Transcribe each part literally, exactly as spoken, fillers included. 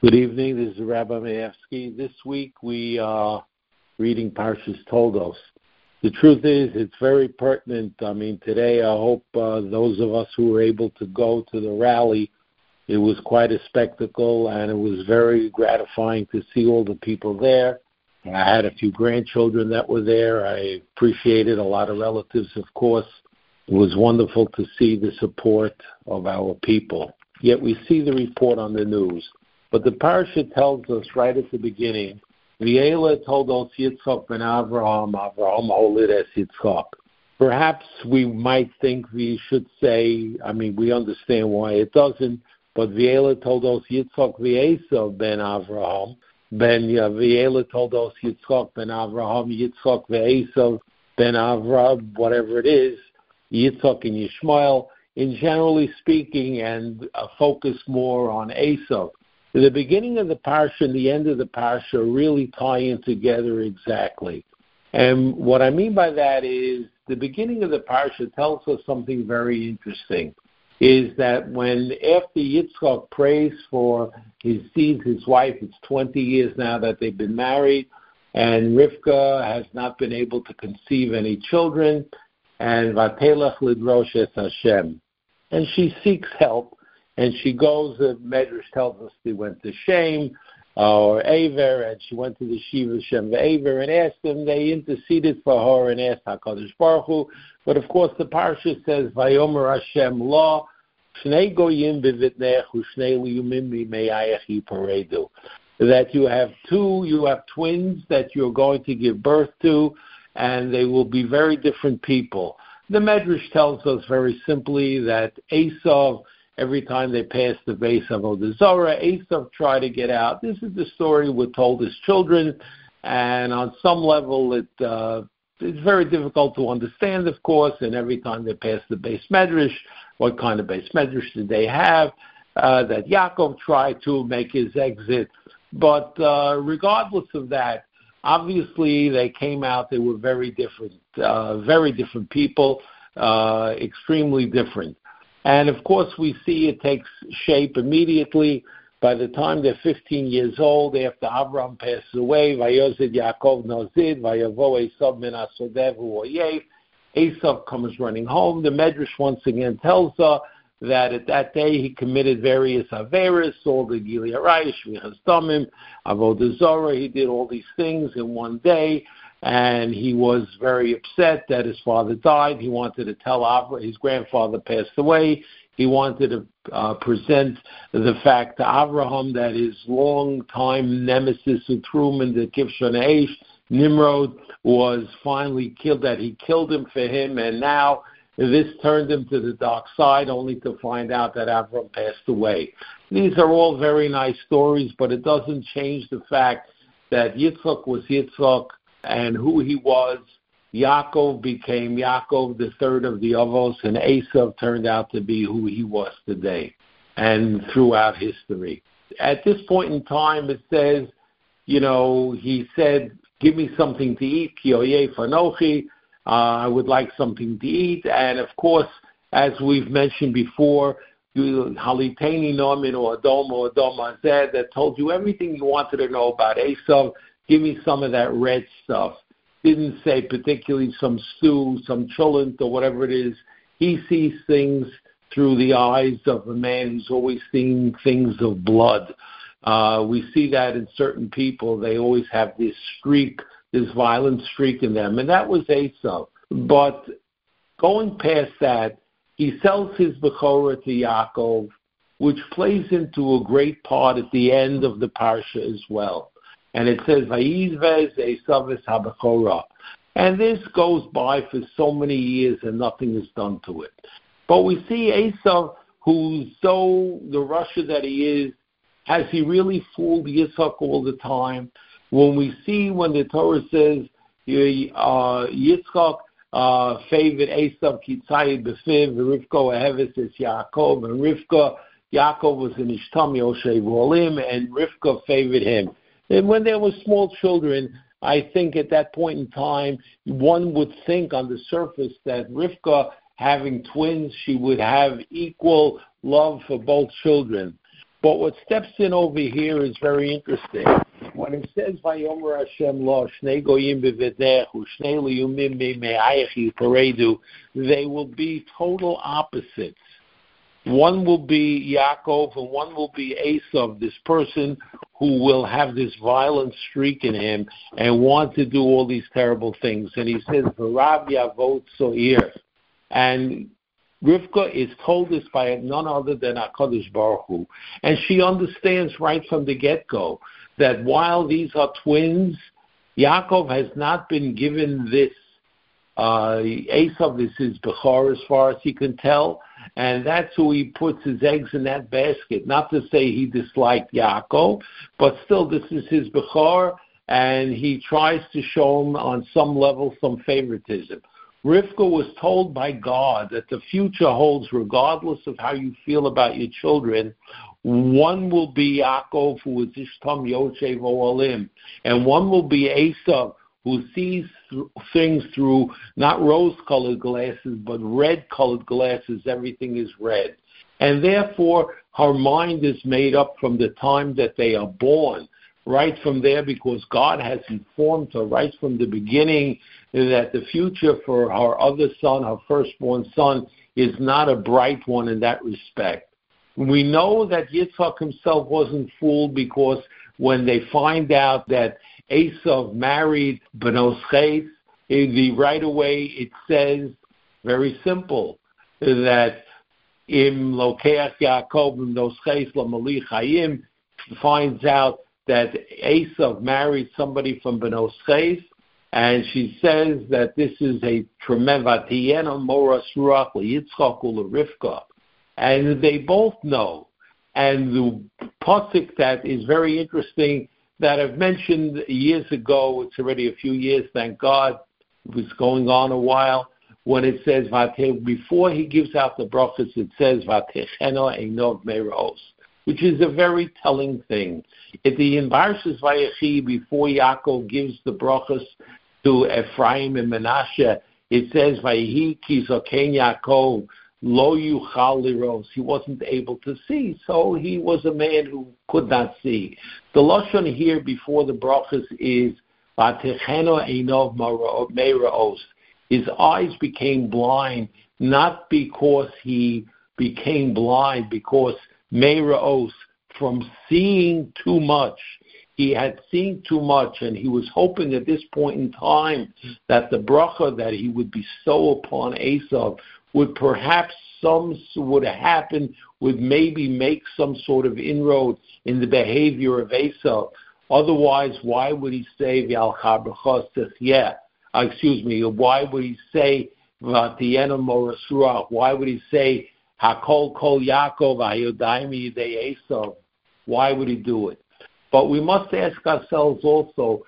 Good evening. This is Rabbi Mayevsky. This week we are reading Parshas Toldos. The truth is, it's very pertinent. I mean, today I hope uh, those of us who were able to go to the rally, it was quite a spectacle, and it was very gratifying to see all the people there. I had a few grandchildren that were there. I appreciated a lot of relatives, of course. It was wonderful to see the support of our people. Yet we see the report on the news. But the parsha tells us right at the beginning, V'ela toldos Yitzchak ben Avraham, Avraham holid es Yitzchak. Perhaps we might think we should say, I mean, we understand why it doesn't, but V'ela toldos Yitzchak v'Esav ben Avraham, ben V'ela toldos Yitzchak ben Avraham, Yitzchak v'Esav ben Avraham, whatever it is, Yitzchak and Yishmael, in generally speaking, and uh, focus more on Esav. The beginning of the parsha and the end of the parsha really tie in together exactly. And what I mean by that is the beginning of the parsha tells us something very interesting, is that when after Yitzchak prays for his seed, his wife, it's twenty years now that they've been married, and Rivka has not been able to conceive any children, and Vatelach lidrosh es Hashem. And she seeks help. And she goes, the Medrash tells us she went to Shem uh, or Aver, and she went to the Shiva Shem Aver and asked them. They interceded for her and asked HaKadosh Baruch Hu. But of course, the parsha says, Vayomer Hashem la shnei goyim b'vitnech u'shnei liyumim b'meyayach yiparedu. That you have two, you have twins that you're going to give birth to, and they will be very different people. The Medrash tells us very simply that Esav, every time they passed the base of Avodah Zarah, Esav tried to get out. This is the story we're told as children, and on some level it uh, it's very difficult to understand, of course, and every time they passed the base Medrash, what kind of base Medrash did they have, uh, that Yaakov tried to make his exit. But uh, regardless of that, obviously they came out, they were very different, uh, very different people, uh, extremely different. And, of course, we see it takes shape immediately. By the time they're fifteen years old, after Abraham passes away, Vayozid Yaakov Nozid, Vayavo Esav min Asodev Uoyev. Esav comes running home. The Medrash once again tells us that at that day he committed various Averis, all the Gili Harayis, Shvichas Damim, Avodah Zarah. He did all these things in one day. And he was very upset that his father died. He wanted to tell Avraham, his grandfather passed away. He wanted to uh, present the fact to Avraham that his long-time nemesis, Uthruman, the Kivshon Eish, Nimrod, was finally killed, that he killed him for him, and now this turned him to the dark side, only to find out that Avraham passed away. These are all very nice stories, but it doesn't change the fact that Yitzchak was Yitzchak, and who he was. Yaakov became Yaakov, the third of the Avos, and Esav turned out to be who he was today and throughout history. At this point in time, it says, you know, he said, give me something to eat, ki oyeh fanochi, I would like something to eat. And, of course, as we've mentioned before, Haliteni Nomin or Adom or Adom Azed, that told you everything you wanted to know about Esav. Give me some of that red stuff. Didn't say particularly some stew, some cholent, or whatever it is. He sees things through the eyes of a man who's always seen things of blood. Uh, we see that in certain people. They always have this streak, this violent streak in them. And that was Esav. But going past that, he sells his Bechorah to Yaakov, which plays into a great part at the end of the Parsha as well. And it says, Vayizvez Esav es HaBechorah. And this goes by for so many years and nothing is done to it. But we see Esav, who's so the Russia that he is, has he really fooled Yitzchak all the time? When we see when the Torah says, uh, Yitzchak uh, favored Esav Kitzayid Befiv, Rivka Aheves es Yaakov, and Rivka, Yaakov was in Ishtam Yoshev Olim, and Rivka favored him. And when there were small children, I think at that point in time, one would think on the surface that Rivka, having twins, she would have equal love for both children. But what steps in over here is very interesting. When it says, "Vayomer Hashem lo shnei goyim bevedechu shnei liyumim me'ayechi paredu," they will be total opposites. One will be Yaakov and one will be Esav, this person who will have this violent streak in him and want to do all these terrible things. And he says, "V'rav yavot so'ir." And Rivka is told this by none other than HaKadosh Baruch Hu. And she understands right from the get-go that while these are twins, Yaakov has not been given this uh, Esav, this is Bechor as far as he can tell, and that's who he puts his eggs in that basket. Not to say he disliked Yaakov, but still this is his Bechor, and he tries to show him on some level some favoritism. Rivka was told by God that the future holds, regardless of how you feel about your children, one will be Yaakov, who is Ishtam Yoshev Oalim, and one will be Esav, who sees th- things through not rose-colored glasses, but red-colored glasses. Everything is red. And therefore, her mind is made up from the time that they are born, right from there, because God has informed her right from the beginning that the future for her other son, her firstborn son, is not a bright one in that respect. We know that Yitzchak himself wasn't fooled, because when they find out that Esav married Benos Ches, the right away it says, very simple, that Im Lokeach Yaakov Benos Ches Lamali Chayim, finds out that Esav married somebody from Benos Ches, and she says that this is a tremendous Vatiyena Moras Ruach LeYitzchak uLeRivka, and they both know. And the pasuk that is very interesting, that I've mentioned years ago, it's already a few years, thank God, it was going on a while, when it says, before he gives out the brachas, it says, Vatecheno Einov Meros, which is a very telling thing. At the in Parshas Vayechi, before Yaakov gives the brachas to Ephraim and Menashe, it says, Vayehi ki zoken Yaakov lo yuchal liros. He wasn't able to see, so he was a man who could not see. The lashon here before the brachas is Vatecheno Einov Meros. His eyes became blind, not because he became blind, because Meros, from seeing too much. He had seen too much, and he was hoping at this point in time that the bracha that he would bestow upon Esav would perhaps some would happen, would maybe make some sort of inroad in the behavior of Esav. Otherwise, why would he say V'alcha b'chos techyeh? Excuse me. Why would he say Vatiyena Moras Ruach? Why would he say Hakol Kol Yaakov Hayodayim Yidei Esav? Why would he do it? But we must ask ourselves also,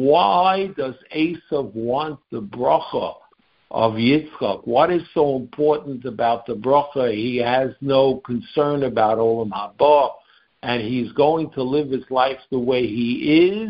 why does Esav want the bracha of Yitzchak? What is so important about the bracha? He has no concern about Olam Haba, and he's going to live his life the way he is,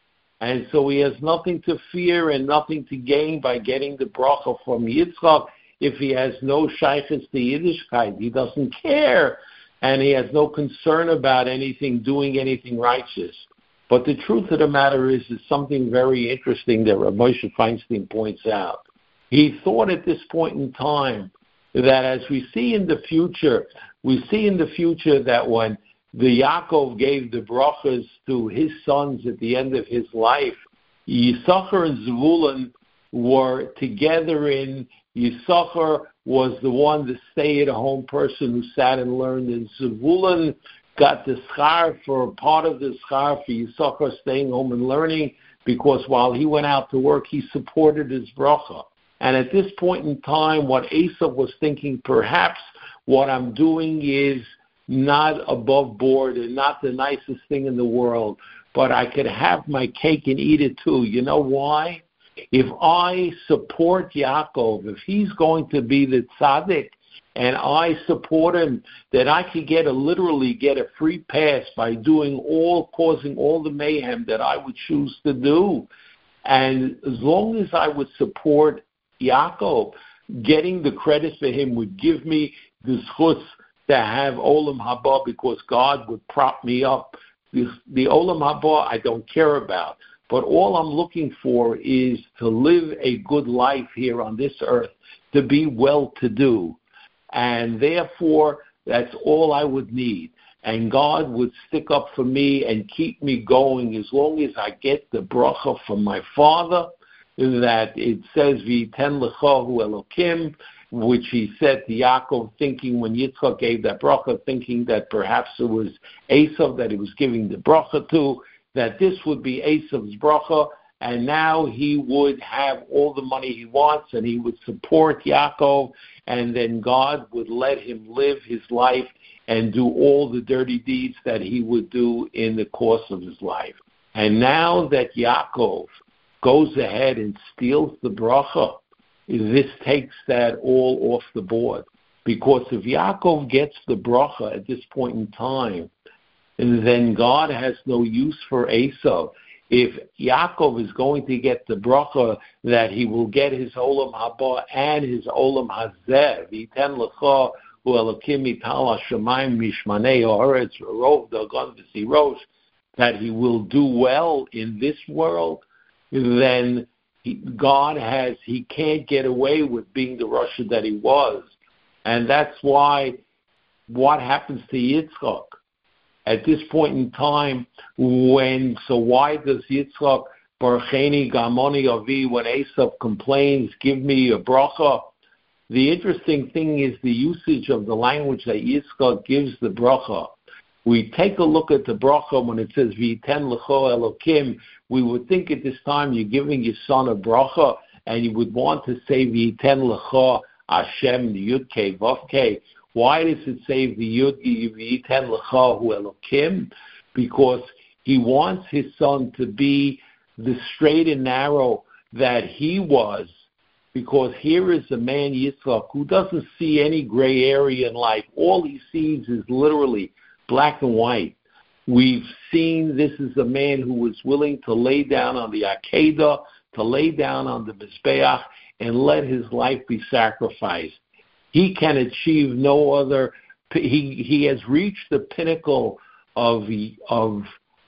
and so he has nothing to fear and nothing to gain by getting the bracha from Yitzchak if he has no shaykhs to Yiddishkeit. He doesn't care, and he has no concern about anything, doing anything righteous. But the truth of the matter is, is something very interesting that Rav Moshe Feinstein points out. He thought at this point in time that as we see in the future, we see in the future that when the Yaakov gave the brachas to his sons at the end of his life, Yisachar and Zevulun were together in, Yisachar was the one, the stay-at-home person who sat and learned, and Zevulun got the schar for part of the schar for Yisachar staying home and learning, because while he went out to work, he supported his bracha. And at this point in time, what Esav was thinking, perhaps what I'm doing is not above board and not the nicest thing in the world, but I could have my cake and eat it too. You know why? If I support Yaakov, if he's going to be the tzaddik, and I support him, that I could get a literally get a free pass by doing all, causing all the mayhem that I would choose to do. And as long as I would support Yaakov, getting the credit for him would give me the schutz to have Olam Haba because God would prop me up. The, the Olam Haba I don't care about. But all I'm looking for is to live a good life here on this earth, to be well-to-do. And therefore, that's all I would need. And God would stick up for me and keep me going as long as I get the bracha from my Father, that it says, V'yiten lechahu Elokim, which he said to Yaakov, thinking when Yitzchak gave that bracha, thinking that perhaps it was Esav that he was giving the bracha to, that this would be Esav's bracha, and now he would have all the money he wants, and he would support Yaakov, and then God would let him live his life and do all the dirty deeds that he would do in the course of his life. And now that Yaakov goes ahead and steals the bracha, this takes that all off the board. Because if Yaakov gets the bracha at this point in time, then God has no use for Esav. If Yaakov is going to get the bracha that he will get his Olam Haba and his Olam Hazeh, V'yiten lecha hu Elokim mital hashamayim mishmanei haaretz v'rov dagan v'sirosh, that he will do well in this world, then he, God has, he can't get away with being the Rasha that he was. And that's why what happens to Yitzchak at this point in time, when, so why does Yitzchak, Barcheni Gamoni Avi, when Esav complains, give me a bracha? The interesting thing is the usage of the language that Yitzchak gives the bracha. We take a look at the bracha when it says, V'yiten lecha Elokim, we would think at this time you're giving your son a bracha, and you would want to say, V'yiten lecha Hashem, the Yud Kei Vav Kei. Why does it say the Yud V'yiten lecha hu Elokim? Because he wants his son to be the straight and narrow that he was. Because here is a man, Yitzchak, who doesn't see any gray area in life. All he sees is literally black and white. We've seen this is a man who was willing to lay down on the Akedah, to lay down on the Mizbeach, and let his life be sacrificed. He can achieve no other. He he has reached the pinnacle of of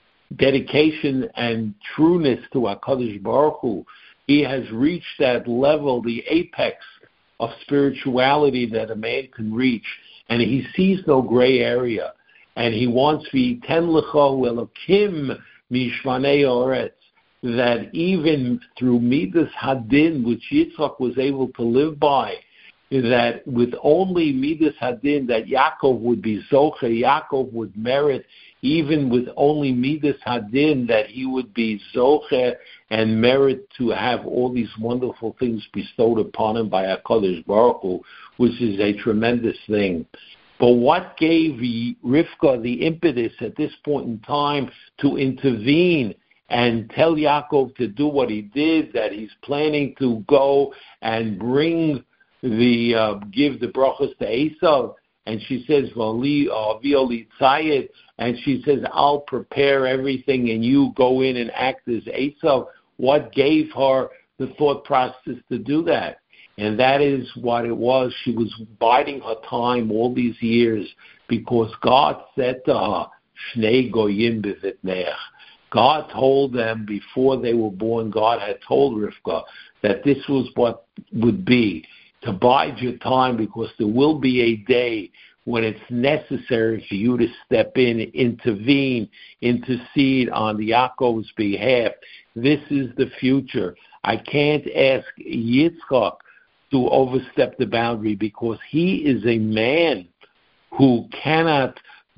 dedication and trueness to HaKadosh Baruch Hu. He has reached that level, the apex of spirituality that a man can reach, and he sees no gray area. And he wants V'yiten lecha hu Elokim mishmanei haaretz, that even through Midas Hadin, which Yitzchak was able to live by, that with only Midas Hadin, that Yaakov would be Zoche, Yaakov would merit, even with only Midas Hadin, that he would be Zoche and merit to have all these wonderful things bestowed upon him by HaKadosh Baruch Hu, which is a tremendous thing. But what gave Rivka the impetus at this point in time to intervene and tell Yaakov to do what he did, that he's planning to go and bring the uh, give the brachos to Esav, and she says, "V'oli violi tzayed," and she says, "I'll prepare everything, and you go in and act as Esav." What gave her the thought process to do that? And that is what it was. She was biding her time all these years because God said to her, "Shnei goyim b'vitneach." God told them before they were born, God had told Rivka that this was what would be, to bide your time, because there will be a day when it's necessary for you to step in, intervene, intercede on the Yaakov's behalf. This is the future. I can't ask Yitzchak to overstep the boundary because he is a man who cannot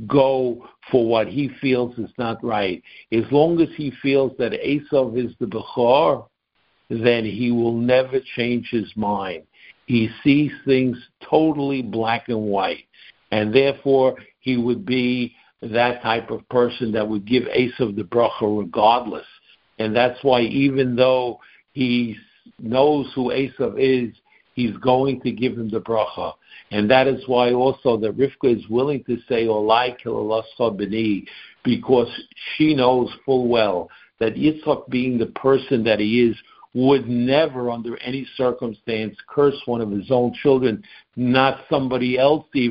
go for what he feels is not right. As long as he feels that Esav is the Bechor, then he will never change his mind. He sees things totally black and white, and therefore he would be that type of person that would give Esav the bracha regardless. And that's why even though he knows who Esav is, he's going to give him the bracha. And that is why also that Rivka is willing to say, Olai kilalascha b'ni, because she knows full well that Yitzchak, being the person that he is, would never under any circumstance curse one of his own children, not somebody else even,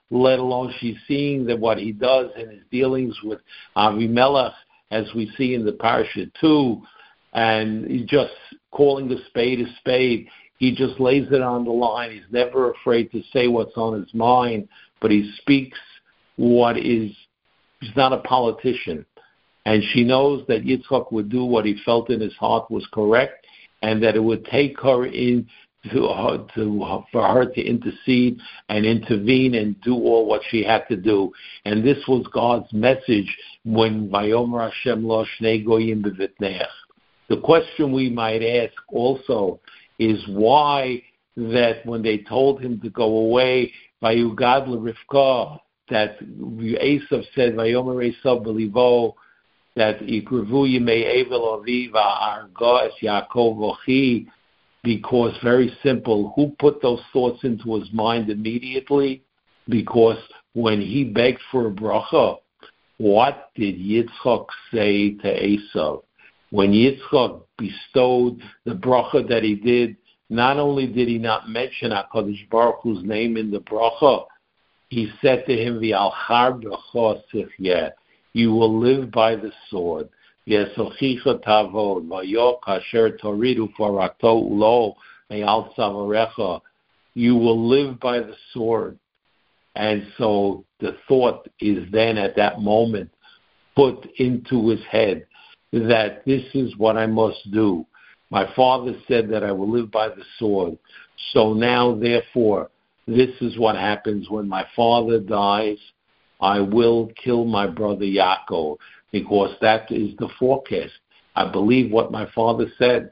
let alone she's seeing that what he does in his dealings with Avimelech, as we see in the parasha too, and he's just calling the spade a spade. He just lays it on the line. He's never afraid to say what's on his mind, but he speaks what is, he's not a politician. And she knows that Yitzchak would do what he felt in his heart was correct, and that it would take her in to, her, to for her to intercede and intervene and do all what she had to do. And this was God's message when Vayomer Hashem lo shnei goyim bevitneach. The question we might ask also is why that when they told him to go away, Vayugad l'Rivka, that Esav said, Vayomer Esav b'livo, that Ikrevu Yimei Evel Aviv Arga Es Yaakov Ochi, because very simple, who put those thoughts into his mind immediately? Because when he begged for a bracha, what did Yitzchak say to Esav? When Yitzchak bestowed the bracha that he did, not only did he not mention HaKadosh Baruch Hu's name in the bracha, he said to him, V'alchar b'cho sichyeh, you will live by the sword. V'esochicha tavod, v'yok asher toridu farakto ulo me'al tzavarecha, you will live by the sword. And so the thought is then at that moment put into his head that this is what I must do. My father said that I will live by the sword. So now, therefore, this is what happens when my father dies. I will kill my brother Yaakov, because that is the forecast. I believe what my father said.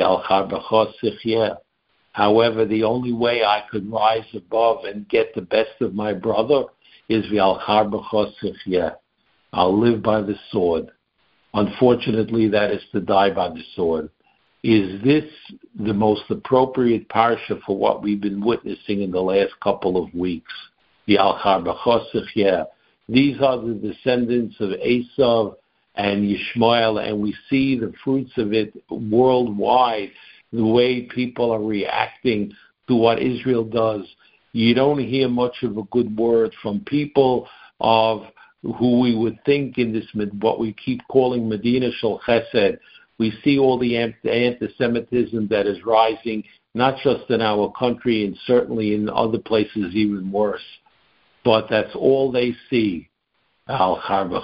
However, the only way I could rise above and get the best of my brother is I'll live by the sword. Unfortunately, that is to die by the sword. Is this the most appropriate parsha for what we've been witnessing in the last couple of weeks? The Al-Char. These are the descendants of Esav and Yishmael, and we see the fruits of it worldwide, the way people are reacting to what Israel does. You don't hear much of a good word from people of who we would think in this, what we keep calling Medina Shel Chesed. We see all the anti-Semitism that is rising, not just in our country and certainly in other places even worse. But that's all they see. They know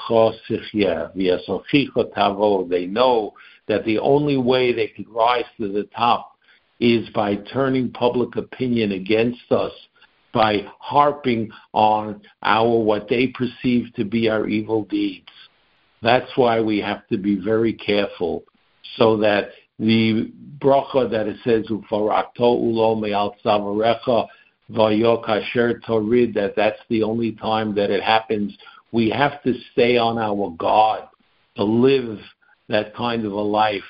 that the only way they could rise to the top is by turning public opinion against us, by harping on our what they perceive to be our evil deeds. That's why we have to be very careful, so that the bracha that it says ufarakto ulo me'al tzavarecha vayok asher torid, that that's the only time that it happens. We have to stay on our guard to live that kind of a life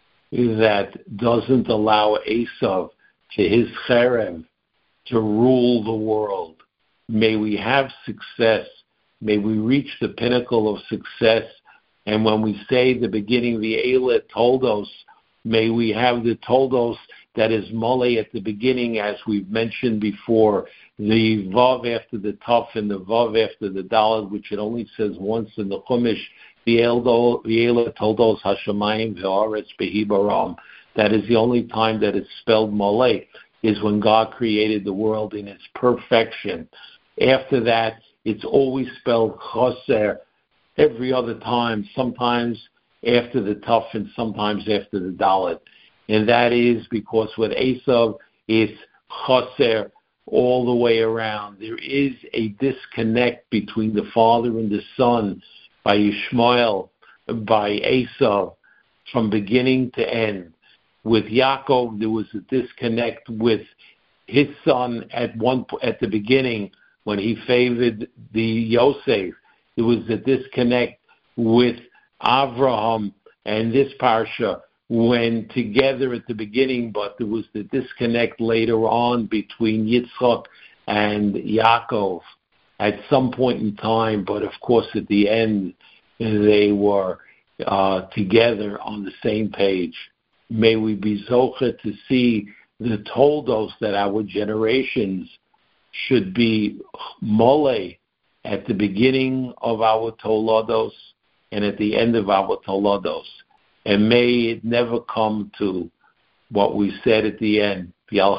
that doesn't allow Esav to his cherem to rule the world. May we have success. May we reach the pinnacle of success. And when we say the beginning, the Eila Toldos, may we have the Toldos that is Mole at the beginning, as we've mentioned before, the Vav after the Taf and the Vav after the Daled, which it only says once in the Chumash, the Eila Toldos Hashemayim V'Aretz Behibaram. That is the only time that it's spelled Mole, is when God created the world in its perfection. After that, it's always spelled Choser every other time, sometimes after the Taf and sometimes after the Dalet. And that is because with Esav, it's Choser all the way around. There is a disconnect between the father and the son by Yishmael, by Esav, from beginning to end. With Yaakov, there was a disconnect with his son at one at the beginning when he favored the Yosef. There was a disconnect with Avraham and this parsha when together at the beginning, but there was the disconnect later on between Yitzchak and Yaakov at some point in time. But of course, at the end, they were uh, together on the same page. May we be zocher to see the toldos that our generations should be mole at the beginning of our Tolados and at the end of our Tolados. And may it never come to what we said at the end,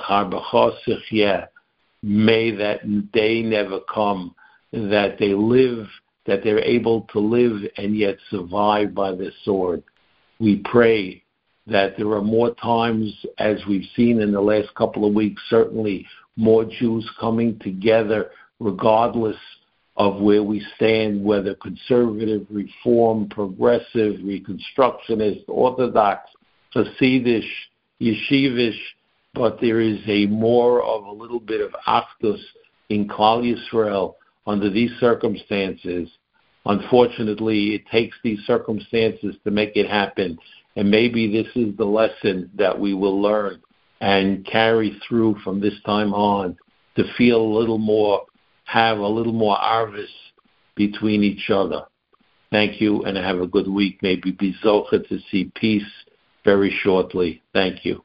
may that day never come, that they live, that they're able to live and yet survive by the sword. We pray that there are more times, as we've seen in the last couple of weeks, certainly more Jews coming together regardless of where we stand, whether conservative, reform, progressive, reconstructionist, orthodox, Hasidish, yeshivish, but there is a more of a little bit of achdus in Klal Yisrael under these circumstances. Unfortunately, it takes these circumstances to make it happen, and maybe this is the lesson that we will learn and carry through from this time on to feel a little more, have a little more arvis between each other. Thank you, and have a good week. Maybe be zocha to see peace very shortly. Thank you.